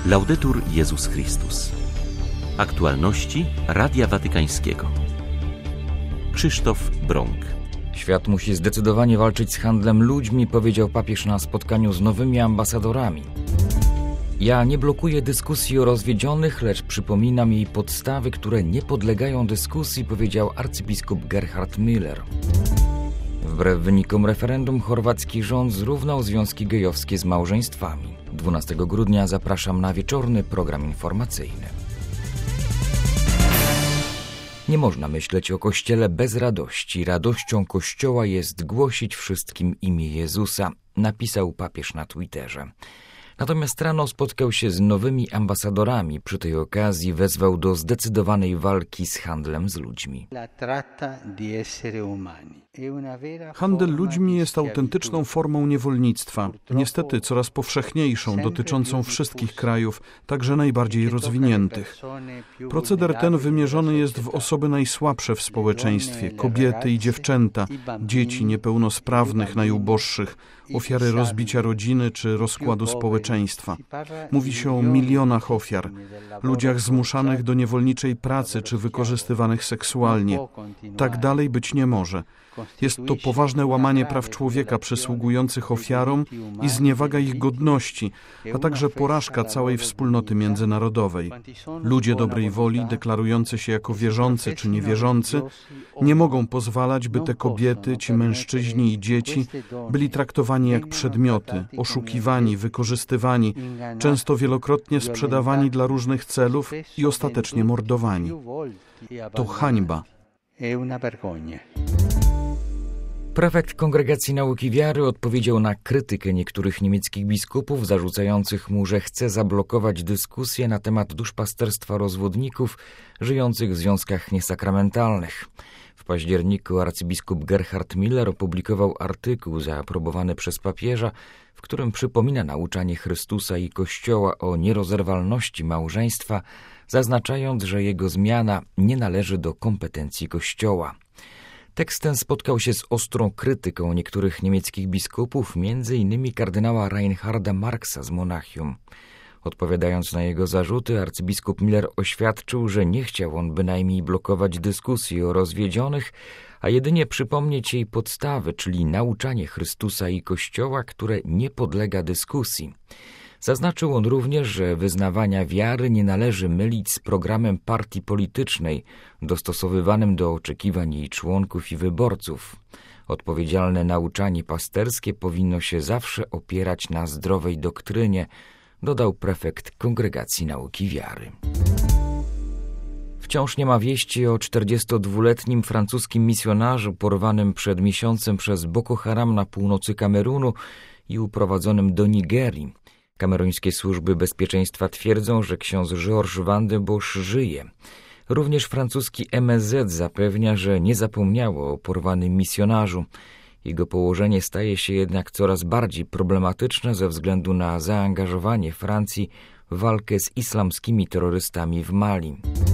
Laudetur Jezus Chrystus. Aktualności Radia Watykańskiego. Krzysztof Brąk. Świat musi zdecydowanie walczyć z handlem ludźmi, powiedział papież na spotkaniu z nowymi ambasadorami. Ja nie blokuję dyskusji o rozwiedzionych, lecz przypominam jej podstawy, które nie podlegają dyskusji, powiedział arcybiskup Gerhard Müller. Wbrew wynikom referendum chorwacki rząd zrównał związki gejowskie z małżeństwami. 12 grudnia zapraszam na wieczorny program informacyjny. Nie można myśleć o Kościele bez radości. Radością Kościoła jest głosić wszystkim imię Jezusa, napisał papież na Twitterze. Natomiast rano spotkał się z nowymi ambasadorami. Przy tej okazji wezwał do zdecydowanej walki z handlem z ludźmi. Handel ludźmi jest autentyczną formą niewolnictwa, niestety coraz powszechniejszą, dotyczącą wszystkich krajów, także najbardziej rozwiniętych. Proceder ten wymierzony jest w osoby najsłabsze w społeczeństwie, kobiety i dziewczęta, dzieci niepełnosprawnych, najuboższych, ofiary rozbicia rodziny czy rozkładu społeczeństwa. Mówi się o milionach ofiar, ludziach zmuszanych do niewolniczej pracy czy wykorzystywanych seksualnie. Tak dalej być nie może. Jest to poważne łamanie praw człowieka przysługujących ofiarom i zniewaga ich godności, a także porażka całej wspólnoty międzynarodowej. Ludzie dobrej woli, deklarujący się jako wierzący czy niewierzący, nie mogą pozwalać, by te kobiety, ci mężczyźni i dzieci byli traktowani jak przedmioty, oszukiwani, wykorzystywani, często wielokrotnie sprzedawani dla różnych celów i ostatecznie mordowani. To hańba. Prefekt Kongregacji Nauki Wiary odpowiedział na krytykę niektórych niemieckich biskupów zarzucających mu, że chce zablokować dyskusję na temat duszpasterstwa rozwodników żyjących w związkach niesakramentalnych. W październiku arcybiskup Gerhard Müller opublikował artykuł zaaprobowany przez papieża, w którym przypomina nauczanie Chrystusa i Kościoła o nierozerwalności małżeństwa, zaznaczając, że jego zmiana nie należy do kompetencji Kościoła. Tekst ten spotkał się z ostrą krytyką niektórych niemieckich biskupów, m.in. kardynała Reinharda Marxa z Monachium. Odpowiadając na jego zarzuty, arcybiskup Müller oświadczył, że nie chciał on bynajmniej blokować dyskusji o rozwiedzionych, a jedynie przypomnieć jej podstawy, czyli nauczanie Chrystusa i Kościoła, które nie podlega dyskusji. Zaznaczył on również, że wyznawania wiary nie należy mylić z programem partii politycznej, dostosowywanym do oczekiwań jej członków i wyborców. Odpowiedzialne nauczanie pasterskie powinno się zawsze opierać na zdrowej doktrynie, dodał prefekt Kongregacji Nauki Wiary. Wciąż nie ma wieści o 42-letnim francuskim misjonarzu porwanym przed miesiącem przez Boko Haram na północy Kamerunu i uprowadzonym do Nigerii. Kameruńskie służby bezpieczeństwa twierdzą, że ksiądz Georges Van de Bosch żyje. Również francuski MSZ zapewnia, że nie zapomniało o porwanym misjonarzu. Jego położenie staje się jednak coraz bardziej problematyczne ze względu na zaangażowanie Francji w walkę z islamskimi terrorystami w Mali.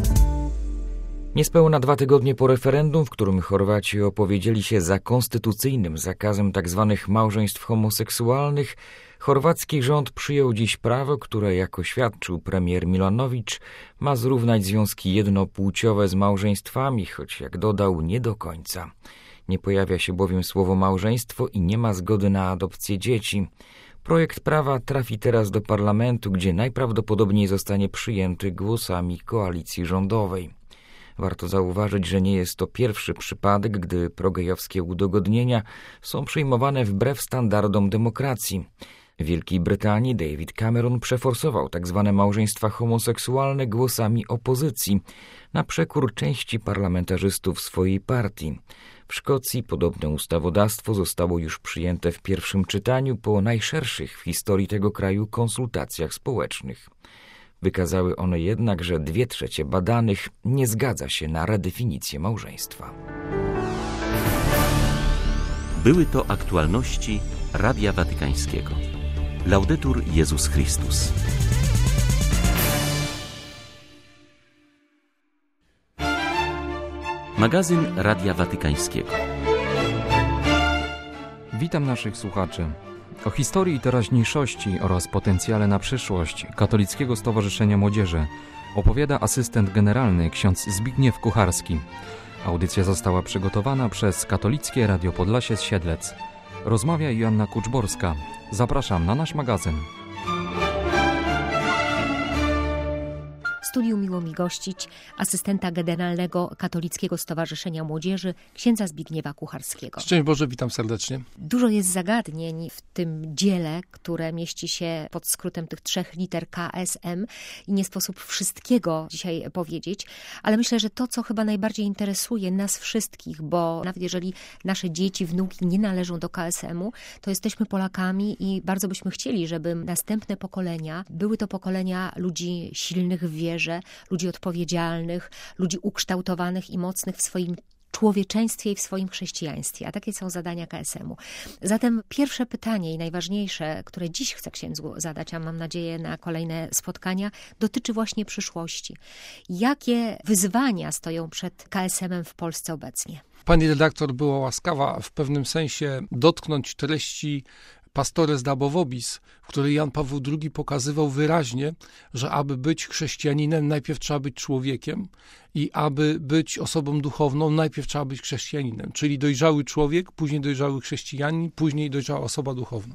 Niespełna 2 tygodnie po referendum, w którym Chorwaci opowiedzieli się za konstytucyjnym zakazem tzw. małżeństw homoseksualnych, chorwacki rząd przyjął dziś prawo, które, jak oświadczył premier Milanović, ma zrównać związki jednopłciowe z małżeństwami, choć, jak dodał, nie do końca. Nie pojawia się bowiem słowo małżeństwo i nie ma zgody na adopcję dzieci. Projekt prawa trafi teraz do parlamentu, gdzie najprawdopodobniej zostanie przyjęty głosami koalicji rządowej. Warto zauważyć, że nie jest to pierwszy przypadek, gdy progejowskie udogodnienia są przyjmowane wbrew standardom demokracji. W Wielkiej Brytanii David Cameron przeforsował tzw. małżeństwa homoseksualne głosami opozycji, na przekór części parlamentarzystów swojej partii. W Szkocji podobne ustawodawstwo zostało już przyjęte w pierwszym czytaniu po najszerszych w historii tego kraju konsultacjach społecznych. Wykazały one jednak, że 2/3 badanych nie zgadza się na redefinicję małżeństwa. Były to aktualności Radia Watykańskiego. Laudetur Jezus Chrystus. Magazyn Radia Watykańskiego. Witam naszych słuchaczy. O historii i teraźniejszości oraz potencjale na przyszłość Katolickiego Stowarzyszenia Młodzieży opowiada asystent generalny ksiądz Zbigniew Kucharski. Audycja została przygotowana przez Katolickie Radio Podlasie z Siedlec. Rozmawia Joanna Kuczborska. Zapraszam na nasz magazyn. W studiu miło mi gościć asystenta generalnego Katolickiego Stowarzyszenia Młodzieży, księdza Zbigniewa Kucharskiego. Szczęść Boże, witam serdecznie. Dużo jest zagadnień w tym dziele, które mieści się pod skrótem tych 3 liter KSM i nie sposób wszystkiego dzisiaj powiedzieć, ale myślę, że to, co chyba najbardziej interesuje nas wszystkich, bo nawet jeżeli nasze dzieci, wnuki nie należą do KSM-u, to jesteśmy Polakami i bardzo byśmy chcieli, żeby następne pokolenia były to pokolenia ludzi silnych w wierze, ludzi odpowiedzialnych, ludzi ukształtowanych i mocnych w swoim człowieczeństwie i w swoim chrześcijaństwie, a takie są zadania KSM-u. Zatem pierwsze pytanie i najważniejsze, które dziś chcę księdzu zadać, a mam nadzieję na kolejne spotkania, dotyczy właśnie przyszłości. Jakie wyzwania stoją przed KSM-em w Polsce obecnie? Pani redaktor była łaskawa w pewnym sensie dotknąć treści Pastores Dabo Vobis, w której Jan Paweł II pokazywał wyraźnie, że aby być chrześcijaninem, najpierw trzeba być człowiekiem i aby być osobą duchowną, najpierw trzeba być chrześcijaninem. Czyli dojrzały człowiek, później dojrzały chrześcijanin, później dojrzała osoba duchowna.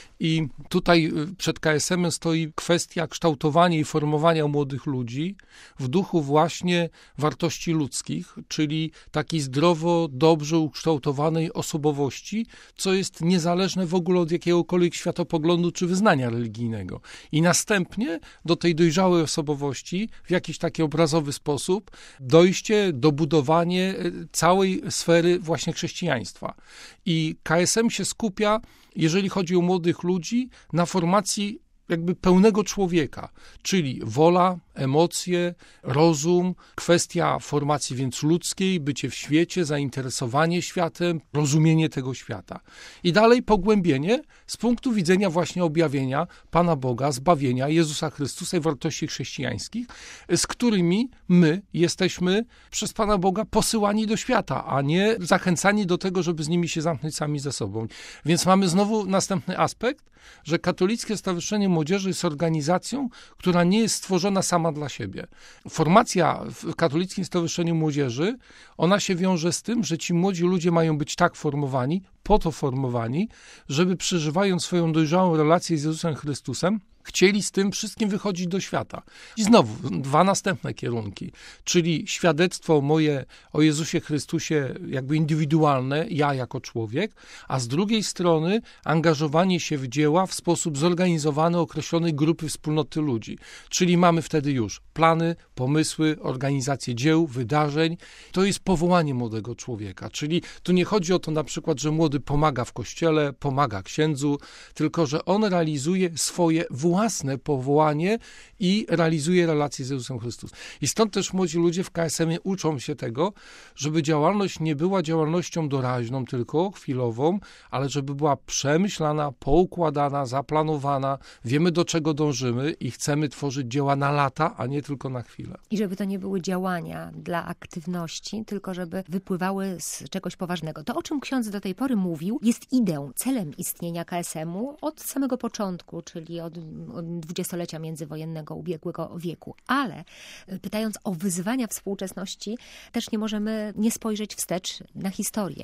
I tutaj przed KSM-em stoi kwestia kształtowania i formowania młodych ludzi w duchu właśnie wartości ludzkich, czyli takiej zdrowo, dobrze ukształtowanej osobowości, co jest niezależne w ogóle od jakiegokolwiek światopoglądu czy wyznania religijnego. I następnie do tej dojrzałej osobowości w jakiś taki obrazowy sposób dojście, dobudowanie całej sfery właśnie chrześcijaństwa. I KSM się skupia, jeżeli chodzi o młodych ludzi, na formacji jakby pełnego człowieka, czyli wola, emocje, rozum, kwestia formacji więc ludzkiej, bycie w świecie, zainteresowanie światem, rozumienie tego świata. I dalej pogłębienie z punktu widzenia właśnie objawienia Pana Boga, zbawienia Jezusa Chrystusa i wartości chrześcijańskich, z którymi my jesteśmy przez Pana Boga posyłani do świata, a nie zachęcani do tego, żeby z nimi się zamknąć sami ze sobą. Więc mamy znowu następny aspekt, że Katolickie Stowarzyszenie Młodzieży jest organizacją, która nie jest stworzona sama dla siebie. Formacja w Katolickim Stowarzyszeniu Młodzieży, ona się wiąże z tym, że ci młodzi ludzie mają być tak formowani, po to formowani, żeby przeżywając swoją dojrzałą relację z Jezusem Chrystusem, chcieli z tym wszystkim wychodzić do świata. I znowu 2 następne kierunki, czyli świadectwo moje o Jezusie Chrystusie jakby indywidualne, ja jako człowiek, a z drugiej strony angażowanie się w dzieła w sposób zorganizowany określonej grupy wspólnoty ludzi. Czyli mamy wtedy już plany, pomysły, organizację dzieł, wydarzeń. To jest powołanie młodego człowieka. Czyli tu nie chodzi o to na przykład, że młody pomaga w kościele, pomaga księdzu, tylko że on realizuje swoje własne powołanie i realizuje relacje z Jezusem Chrystusem. I stąd też młodzi ludzie w KSM-ie uczą się tego, żeby działalność nie była działalnością doraźną, tylko chwilową, ale żeby była przemyślana, poukładana, zaplanowana. Wiemy, do czego dążymy i chcemy tworzyć dzieła na lata, a nie tylko na chwilę. I żeby to nie były działania dla aktywności, tylko żeby wypływały z czegoś poważnego. To, o czym ksiądz do tej pory mówił, jest ideą, celem istnienia KSM-u od samego początku, czyli od dwudziestolecia międzywojennego ubiegłego wieku. Ale pytając o wyzwania współczesności, też nie możemy nie spojrzeć wstecz na historię.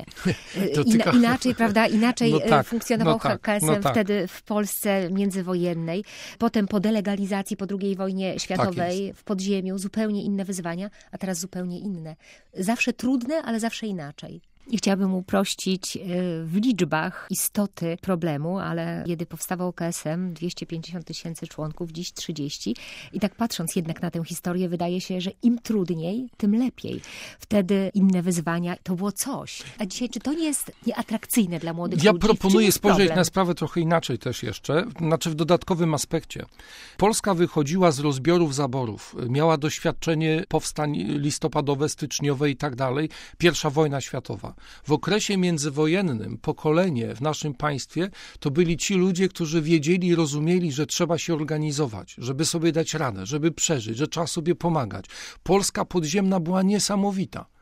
Inaczej, prawda, inaczej funkcjonował KSM wtedy w Polsce międzywojennej. Potem po delegalizacji, po II wojnie światowej w podziemiu zupełnie inne wyzwania, a teraz zupełnie inne. Zawsze trudne, ale zawsze inaczej. I chciałabym uprościć w liczbach istoty problemu, ale kiedy powstawał KSM, 250 000 członków, dziś 30. I tak patrząc jednak na tę historię, wydaje się, że im trudniej, tym lepiej. Wtedy inne wyzwania, to było coś. A dzisiaj, czy to nie jest nieatrakcyjne dla młodych ludzi? Ja proponuję spojrzeć na sprawę trochę inaczej też jeszcze, znaczy w dodatkowym aspekcie. Polska wychodziła z rozbiorów, zaborów. Miała doświadczenie powstań listopadowe, styczniowe i tak dalej. Pierwsza wojna światowa. W okresie międzywojennym pokolenie w naszym państwie to byli ci ludzie, którzy wiedzieli i rozumieli, że trzeba się organizować, żeby sobie dać radę, żeby przeżyć, że trzeba sobie pomagać. Polska podziemna była niesamowita.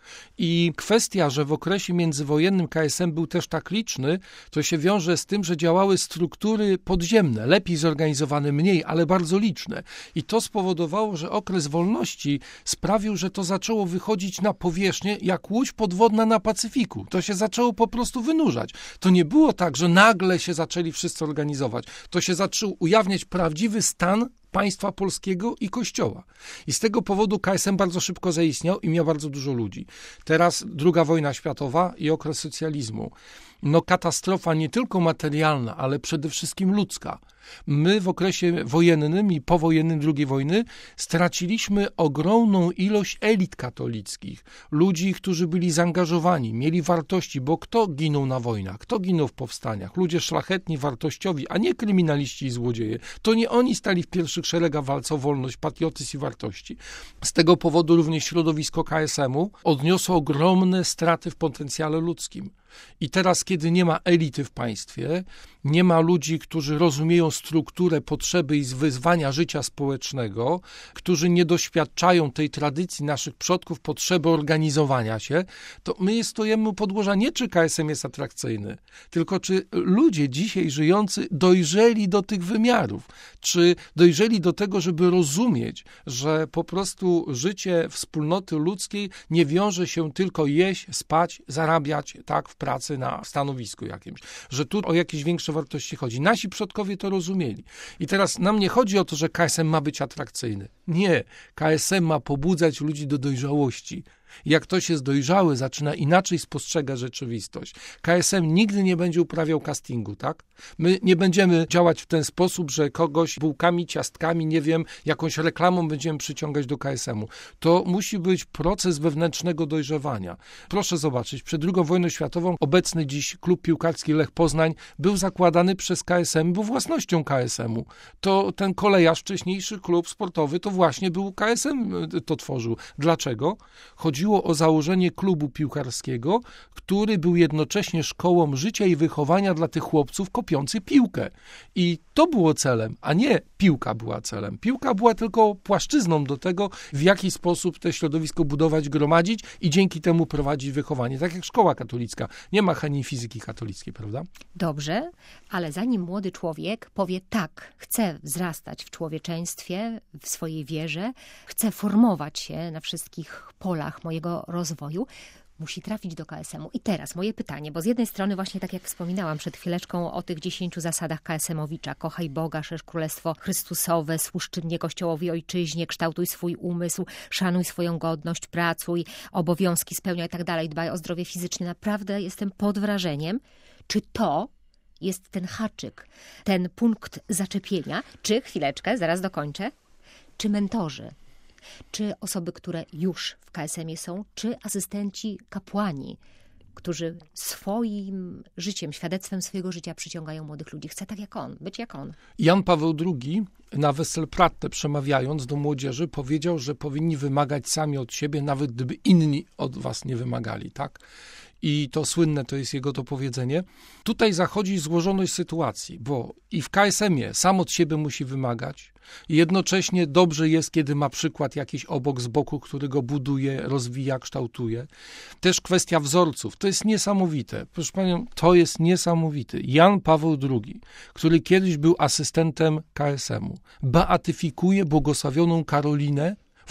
I kwestia, że w okresie międzywojennym KSM był też tak liczny, to się wiąże z tym, że działały struktury podziemne, lepiej zorganizowane, mniej, ale bardzo liczne. I to spowodowało, że okres wolności sprawił, że to zaczęło wychodzić na powierzchnię jak łódź podwodna na Pacyfiku. To się zaczęło po prostu wynurzać. To nie było tak, że nagle się zaczęli wszyscy organizować. To się zaczął ujawniać prawdziwy stan państwa polskiego i Kościoła. I z tego powodu KSM bardzo szybko zaistniał i miał bardzo dużo ludzi. Teraz II wojna światowa i okres socjalizmu. Katastrofa nie tylko materialna, ale przede wszystkim ludzka. My w okresie wojennym i powojennym II wojny straciliśmy ogromną ilość elit katolickich, ludzi, którzy byli zaangażowani, mieli wartości, bo kto ginął na wojnach, kto ginął w powstaniach? Ludzie szlachetni, wartościowi, a nie kryminaliści i złodzieje. To nie oni stali w pierwszych szeregach walce o wolność, patriotyzm i wartości. Z tego powodu również środowisko KSM-u odniosło ogromne straty w potencjale ludzkim. I teraz, kiedy nie ma elity w państwie, nie ma ludzi, którzy rozumieją strukturę, potrzeby i wyzwania życia społecznego, którzy nie doświadczają tej tradycji naszych przodków, potrzeby organizowania się, to my stojemy u podłoża nie czy KSM jest atrakcyjny, tylko czy ludzie dzisiaj żyjący dojrzeli do tych wymiarów, czy dojrzeli do tego, żeby rozumieć, że po prostu życie wspólnoty ludzkiej nie wiąże się tylko jeść, spać, zarabiać, tak, w pracy na stanowisku jakimś, że tu o jakieś większe wartości chodzi. Nasi przodkowie to rozumieli. I teraz nam nie chodzi o to, że KSM ma być atrakcyjny. Nie. KSM ma pobudzać ludzi do dojrzałości. Jak ktoś jest dojrzały, zaczyna inaczej spostrzegać rzeczywistość. KSM nigdy nie będzie uprawiał castingu, tak? My nie będziemy działać w ten sposób, że kogoś bułkami, ciastkami, nie wiem, jakąś reklamą będziemy przyciągać do KSM-u. To musi być proces wewnętrznego dojrzewania. Proszę zobaczyć, przed II wojną światową obecny dziś klub piłkarski Lech Poznań był zakładany przez KSM, był własnością KSM-u. To ten kolejarz, wcześniejszy klub sportowy, to właśnie był KSM, to tworzył. Dlaczego? Chodziło o założenie klubu piłkarskiego, który był jednocześnie szkołą życia i wychowania dla tych chłopców kopiących piłkę. I to było celem, a nie piłka była celem. Piłka była tylko płaszczyzną do tego, w jaki sposób to środowisko budować, gromadzić i dzięki temu prowadzić wychowanie. Tak jak szkoła katolicka. Nie ma chemii fizyki katolickiej, prawda? Dobrze, ale zanim młody człowiek powie tak, chcę wzrastać w człowieczeństwie, w swojej wierze, chcę formować się na wszystkich polach mojego rozwoju, musi trafić do KSM-u. I teraz moje pytanie, bo z jednej strony właśnie tak jak wspominałam przed chwileczką o tych 10 zasadach KSM-owicza, kochaj Boga, szerz Królestwo Chrystusowe, służ czynnie Kościołowi, ojczyźnie, kształtuj swój umysł, szanuj swoją godność, pracuj, obowiązki spełniaj i tak dalej, dbaj o zdrowie fizyczne. Naprawdę jestem pod wrażeniem, czy to jest ten haczyk, ten punkt zaczepienia, czy, chwileczkę, zaraz dokończę, czy mentorzy, czy osoby, które już w KSM-ie są, czy asystenci kapłani, którzy swoim życiem, świadectwem swojego życia przyciągają młodych ludzi. Chcę tak jak on, być jak on. Jan Paweł II na Weselpratte przemawiając do młodzieży powiedział, że powinni wymagać sami od siebie, nawet gdyby inni od was nie wymagali, tak? I to słynne to jest jego to powiedzenie. Tutaj zachodzi złożoność sytuacji, bo i w KSM-ie sam od siebie musi wymagać. I jednocześnie dobrze jest, kiedy ma przykład jakiś obok z boku, który go buduje, rozwija, kształtuje. Też kwestia wzorców. To jest niesamowite. Proszę panią, to jest niesamowity. Jan Paweł II, który kiedyś był asystentem KSM-u, beatyfikuje błogosławioną Karolinę w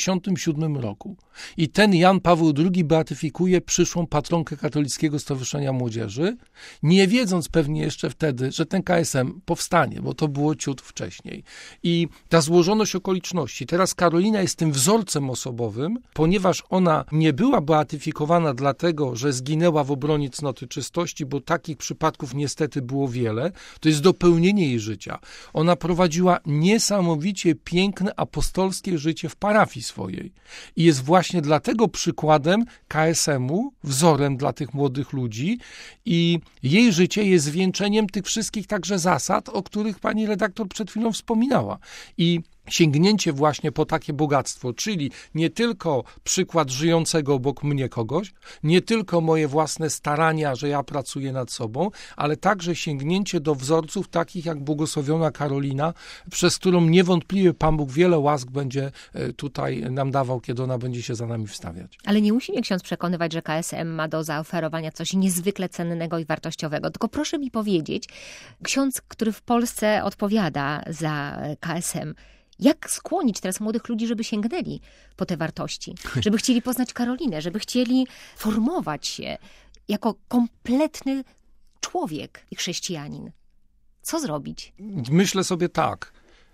1987 roku. I ten Jan Paweł II beatyfikuje przyszłą patronkę Katolickiego Stowarzyszenia Młodzieży, nie wiedząc pewnie jeszcze wtedy, że ten KSM powstanie, bo to było ciut wcześniej. I ta złożoność okoliczności. Teraz Karolina jest tym wzorcem osobowym, ponieważ ona nie była beatyfikowana dlatego, że zginęła w obronie cnoty czystości, bo takich przypadków niestety było wiele. To jest dopełnienie jej życia. Ona prowadziła niesamowicie piękne, apostolskie życie w parafii swojej. I jest właśnie dlatego przykładem KSM-u, wzorem dla tych młodych ludzi i jej życie jest zwieńczeniem tych wszystkich także zasad, o których pani redaktor przed chwilą wspominała. I sięgnięcie właśnie po takie bogactwo, czyli nie tylko przykład żyjącego obok mnie kogoś, nie tylko moje własne starania, że ja pracuję nad sobą, ale także sięgnięcie do wzorców takich jak błogosławiona Karolina, przez którą niewątpliwie Pan Bóg wiele łask będzie tutaj nam dawał, kiedy ona będzie się za nami wstawiać. Ale nie musi mnie ksiądz przekonywać, że KSM ma do zaoferowania coś niezwykle cennego i wartościowego. Tylko proszę mi powiedzieć, ksiądz, który w Polsce odpowiada za KSM, jak skłonić teraz młodych ludzi, żeby sięgnęli po te wartości, żeby chcieli poznać Karolinę, żeby chcieli formować się jako kompletny człowiek i chrześcijanin? Co zrobić? Myślę sobie tak,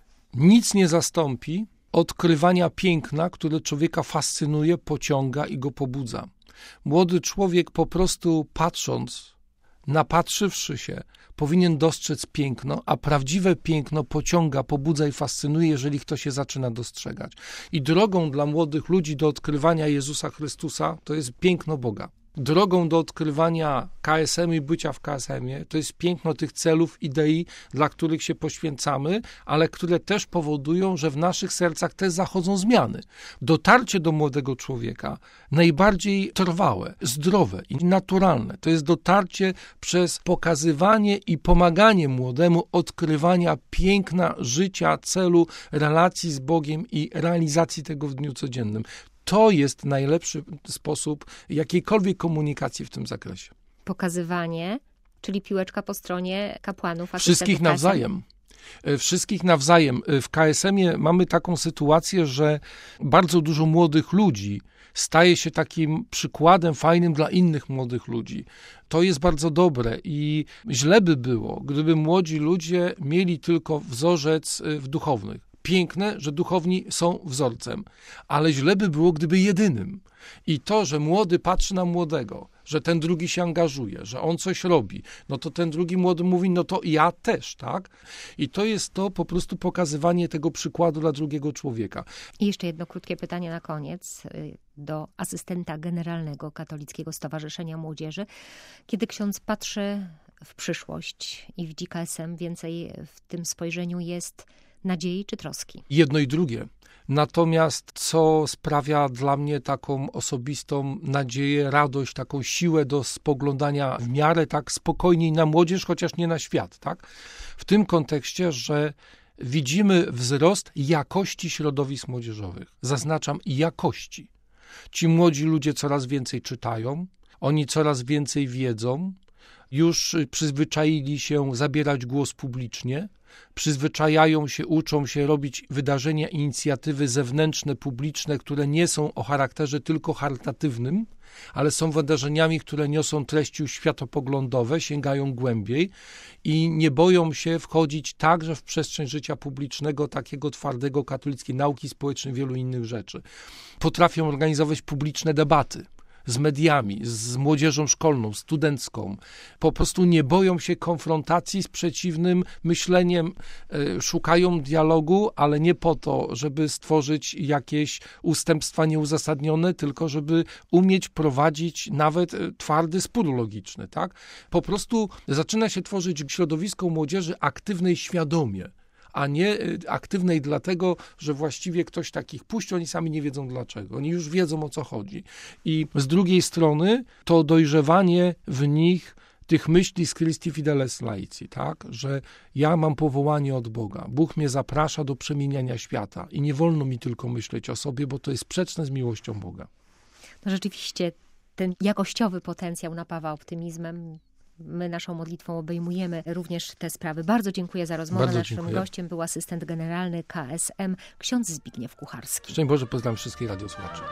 nic nie zastąpi odkrywania piękna, które człowieka fascynuje, pociąga i go pobudza. Młody człowiek po prostu patrząc, napatrzywszy się, powinien dostrzec piękno, a prawdziwe piękno pociąga, pobudza i fascynuje, jeżeli ktoś się zaczyna dostrzegać. I drogą dla młodych ludzi do odkrywania Jezusa Chrystusa to jest piękno Boga. Drogą do odkrywania KSM i bycia w KSM-ie to jest piękno tych celów, idei, dla których się poświęcamy, ale które też powodują, że w naszych sercach też zachodzą zmiany. Dotarcie do młodego człowieka najbardziej trwałe, zdrowe i naturalne to jest dotarcie przez pokazywanie i pomaganie młodemu odkrywania piękna życia, celu, relacji z Bogiem i realizacji tego w dniu codziennym. To jest najlepszy sposób jakiejkolwiek komunikacji w tym zakresie. Pokazywanie, czyli piłeczka po stronie kapłanów, Wszystkich nawzajem. Wszystkich nawzajem. W KSM-ie mamy taką sytuację, że bardzo dużo młodych ludzi staje się takim przykładem fajnym dla innych młodych ludzi. To jest bardzo dobre i źle by było, gdyby młodzi ludzie mieli tylko wzorzec w duchownych. Piękne, że duchowni są wzorcem, ale źle by było, gdyby jedynym. I to, że młody patrzy na młodego, że ten drugi się angażuje, że on coś robi, no to ten drugi młody mówi, no to ja też, tak? I to jest to po prostu pokazywanie tego przykładu dla drugiego człowieka. I jeszcze jedno krótkie pytanie na koniec do asystenta generalnego Katolickiego Stowarzyszenia Młodzieży. Kiedy ksiądz patrzy w przyszłość i widzi KSM, więcej w tym spojrzeniu jest nadziei czy troski? Jedno i drugie. Natomiast co sprawia dla mnie taką osobistą nadzieję, radość, taką siłę do spoglądania w miarę tak spokojniej na młodzież, chociaż nie na świat, tak? W tym kontekście, że widzimy wzrost jakości środowisk młodzieżowych. Zaznaczam jakości. Ci młodzi ludzie coraz więcej czytają, oni coraz więcej wiedzą, już przyzwyczaili się zabierać głos publicznie, przyzwyczajają się, uczą się robić wydarzenia, inicjatywy zewnętrzne, publiczne, które nie są o charakterze tylko charytatywnym, ale są wydarzeniami, które niosą treści światopoglądowe, sięgają głębiej i nie boją się wchodzić także w przestrzeń życia publicznego, takiego twardego, katolickiej nauki społecznej, wielu innych rzeczy. Potrafią organizować publiczne debaty z mediami, z młodzieżą szkolną, studencką. Po prostu nie boją się konfrontacji z przeciwnym myśleniem, szukają dialogu, ale nie po to, żeby stworzyć jakieś ustępstwa nieuzasadnione, tylko żeby umieć prowadzić nawet twardy spór logiczny, tak? Po prostu zaczyna się tworzyć środowisko młodzieży aktywnej świadomie, a nie aktywnej dlatego, że właściwie ktoś takich puści, oni sami nie wiedzą dlaczego. Oni już wiedzą, o co chodzi. I z drugiej strony to dojrzewanie w nich tych myśli z Christi Fideles Laici, tak? Że ja mam powołanie od Boga. Bóg mnie zaprasza do przemieniania świata i nie wolno mi tylko myśleć o sobie, bo to jest sprzeczne z miłością Boga. No rzeczywiście ten jakościowy potencjał napawa optymizmem. My naszą modlitwą obejmujemy również te sprawy. Bardzo dziękuję za rozmowę. Naszym gościem był asystent generalny KSM, ksiądz Zbigniew Kucharski. Szczęść Boże, pozdrawiam wszystkich radiosłuchaczy.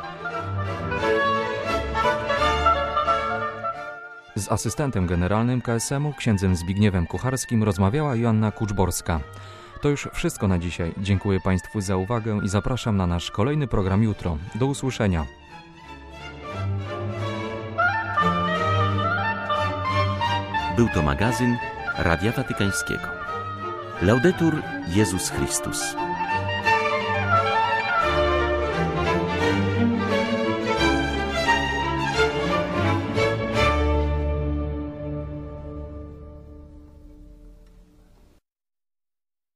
Z asystentem generalnym KSM-u, księdzem Zbigniewem Kucharskim, rozmawiała Joanna Kuczborska. To już wszystko na dzisiaj. Dziękuję Państwu za uwagę i zapraszam na nasz kolejny program jutro. Do usłyszenia. Był to magazyn Radia Watykańskiego. Laudetur Jezus Chrystus.